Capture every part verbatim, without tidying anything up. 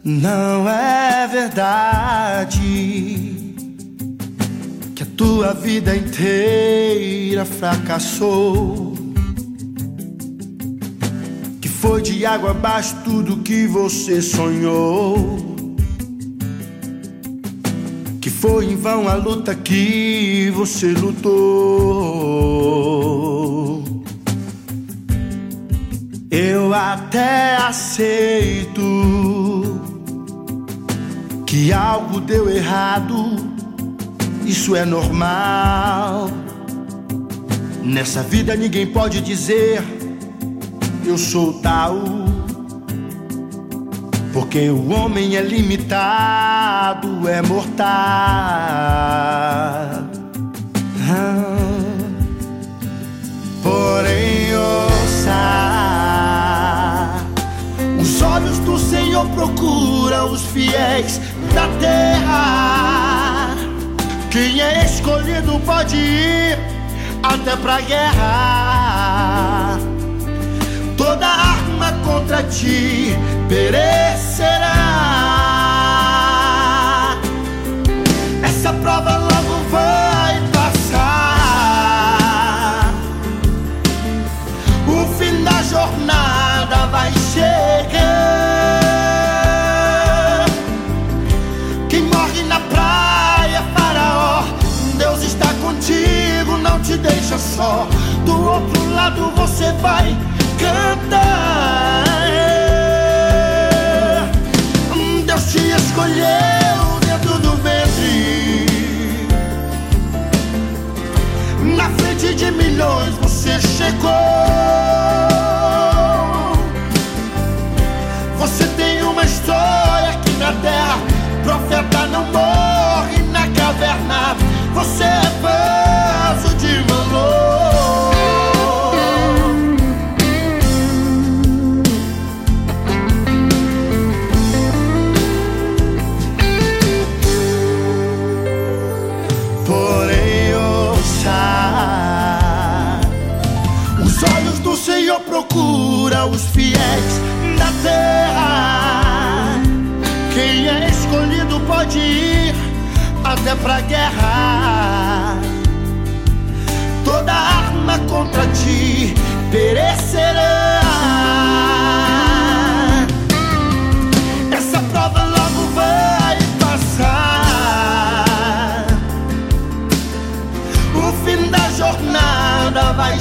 Não é verdade que a tua vida inteira fracassou, que foi de água abaixo tudo que você sonhou, que foi em vão a luta que você lutou. Eu até aceito que algo deu errado, isso é normal. Nessa vida ninguém pode dizer eu sou tal, porque o homem é limitado, é mortal. Ah. Porém ouça, os olhos do Senhor procuram os fiéis da terra. Quem é escolhido pode ir até pra guerra. Toda arma contra ti perecerá. Essa prova logo vai passar. O fim da jornada vai chegar. Quem morre na praia, Faraó, Deus está contigo, não te deixa só. Do outro lado você vai cantar. Deus te escolheu dentro do ventre. Na frente de milhões você chegou. Você tem uma história aqui na terra. Profeta não morre na caverna. Você é vaso de valor. Porém ouça, os olhos do Senhor procuram os fiéis da terra. Quem é escolhido pode ir até pra guerra. Toda arma contra ti perecerá. Essa prova logo vai passar. O fim da jornada vai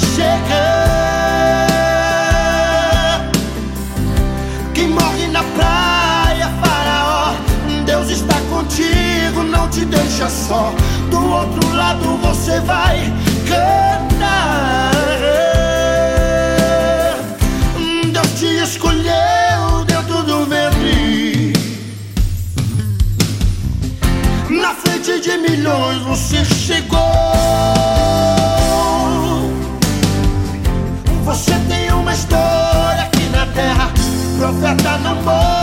chegar. Quem morre na praia, Faraó, Deus está contigo, não te deixa só. Do outro lado você vai cantar. Deus te escolheu dentro do ventre. Na frente de milhões você chegou. Você tem uma história aqui na terra. Profeta não morre